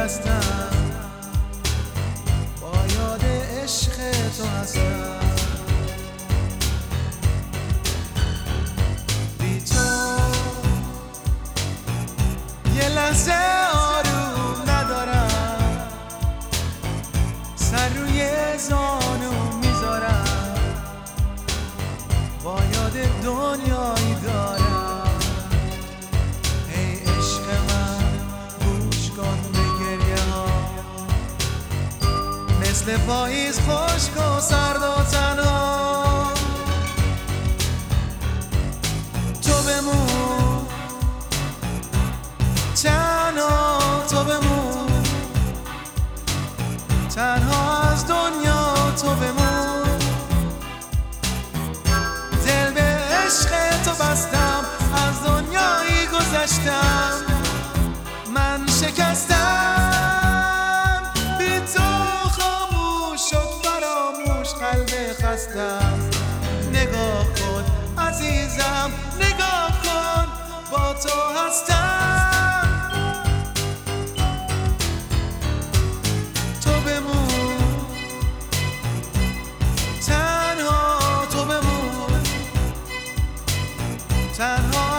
هستم، با یاد عشق تو هستم. بی تو یه لحظه آروم ندارم، سر روی زانو میذارم، با یاد دنیایی دارم. ای عشق من گوش کن به گریه ها، مثل پاییز خشک و سرد و تنها. تو بمون تنها، تو بمون تنها از دنیا، تو بمون. دل به عشق تو بستم، از دنیایی گذشتم، من شکستم. بی تو خاموش شد فراموش قلب خستم. نگاه کن عزیزم، نگاه کن با تو هستم. تو بمون تنها، تو بمون تنها